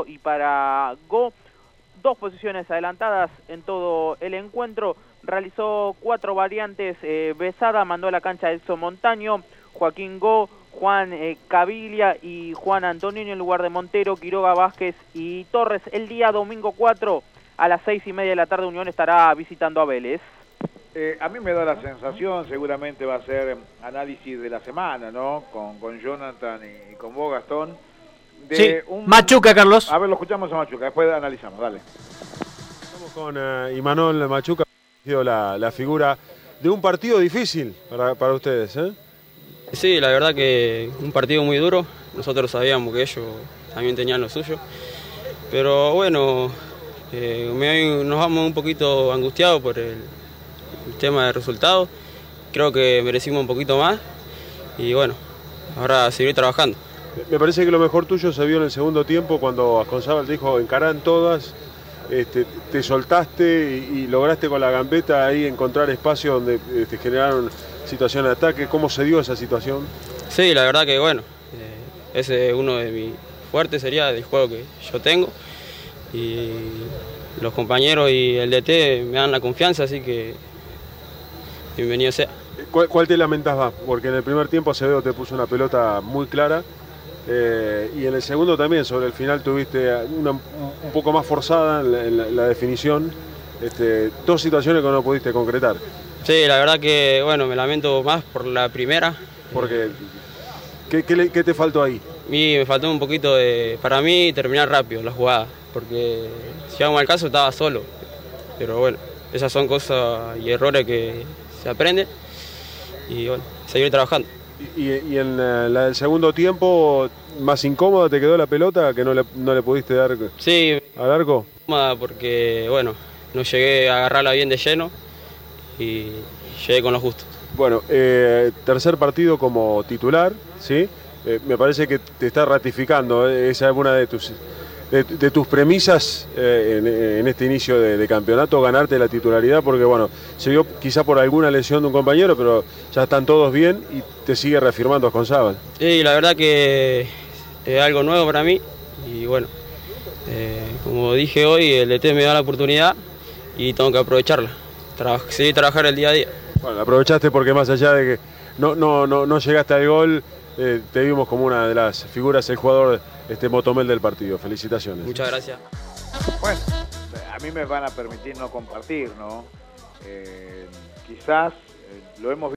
Montero y para Go. 2 posiciones adelantadas en todo el encuentro. Realizó 4 variantes. Besada mandó a la cancha a Edson Montaño, Joaquín Go, Juan Caviglia y Juan Antonini en lugar de Montero, Quiroga, Vázquez y Torres. El día domingo 4 a las 6:30 de la tarde Unión estará visitando a Vélez. A mí me da la sensación, seguramente va a ser análisis de la semana, ¿no? Con Jonathan y con vos, Gastón. Sí, Machuca, Carlos. A ver, lo escuchamos a Machuca, después analizamos, dale. Estamos con Imanol Machuca, la figura de un partido difícil para ustedes, ¿eh? Sí, la verdad que un partido muy duro. Nosotros sabíamos que ellos también tenían lo suyo. Pero bueno, nos vamos un poquito angustiados por el tema del resultado. Creo que merecimos un poquito más y bueno, ahora seguir trabajando. Me parece que lo mejor tuyo se vio en el segundo tiempo cuando Asconzábal te dijo encarán todas, te soltaste y lograste con la gambeta ahí encontrar espacio donde te generaron situaciones de ataque. ¿Cómo se dio esa situación? Sí, la verdad que bueno, ese es uno de mis fuertes, sería del juego que yo tengo y los compañeros y el DT me dan la confianza, así que bienvenido sea. ¿Cuál te lamentas más? Porque en el primer tiempo Acevedo te puso una pelota muy clara y en el segundo también, sobre el final tuviste un poco más forzada en la definición, 2 situaciones que no pudiste concretar. Sí, la verdad que bueno, me lamento más por la primera. Porque, ¿qué te faltó ahí? Me faltó un poquito para mí, terminar rápido la jugada, porque si vamos al caso estaba solo, pero bueno, esas son cosas y errores que se aprenden y bueno, seguir trabajando. ¿Y en la del segundo tiempo, más incómoda te quedó la pelota, que no le pudiste dar sí, al arco? Porque bueno, no llegué a agarrarla bien de lleno y llegué con lo justo. Bueno, tercer partido como titular, ¿sí? Me parece que te está ratificando, esa es una de tus premisas en este inicio de campeonato, ganarte la titularidad, porque bueno, se vio quizá por alguna lesión de un compañero, pero ya están todos bien y te sigue reafirmando Asconzábal. Sí, la verdad que es algo nuevo para mí y bueno, como dije hoy, el DT me da la oportunidad y tengo que aprovecharla, seguir trabajar el día a día. Bueno, aprovechaste porque más allá de que no llegaste al gol, te vimos como una de las figuras, el jugador motomel del partido. Felicitaciones. Muchas gracias. Bueno, a mí me van a permitir no compartir, ¿no? Quizás lo hemos visto.